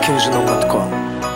kinjinong.com.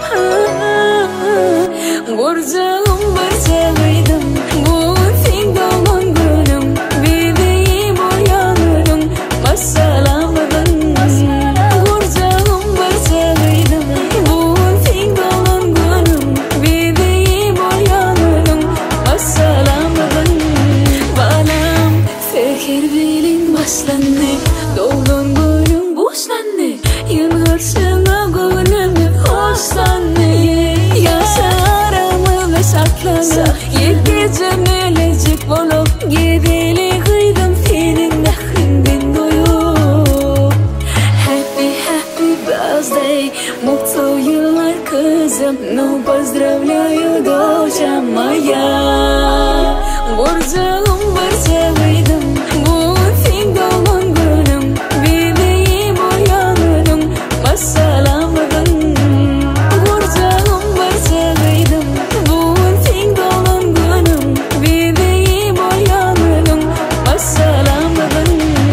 Borcağım borcağıydım, bugün sen doğan günüm. Bebeğim uyanırım, masalamadan. Borcağım borcağıydım, bugün sen doğan günüm. Bebeğim uyanırım, masalamadan. Balam fikir bilin başlandı, doğan günüm boşlandı. Yılgırsına gönlümü hoşlandı. Yedi cemilecek bolup gideli kıydım senin nakhinden doyup. Happy happy birthday, mutlu yıllar kızım. Ну поздравляю, доча моя. Borcağım borcağıydım, bugün sen doğan günüm. Bebeğim uyanırım, masalamadan. Borcağım borcağıydım, bugün sen doğan günüm. Bebeğim uyanırım, masalamadan.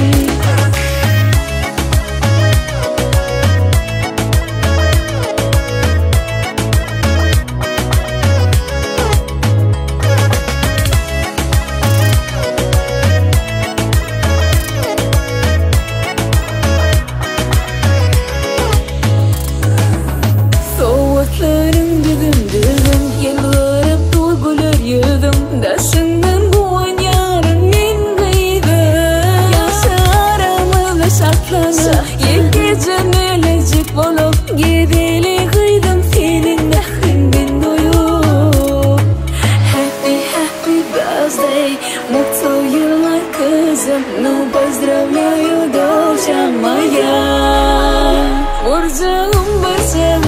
Soğuklarım düdüm düdüm, yıllarım duygular yudum. Dasından buğan yarın min gıydım. Yaşa aramızda saklanır, yedi cemilecek bolup gideli kıydım senin nakhinden doyup. Happy happy birthday, mutlu yıllar kızım. Ну поздравляю, доча моя. Borcağım borcağım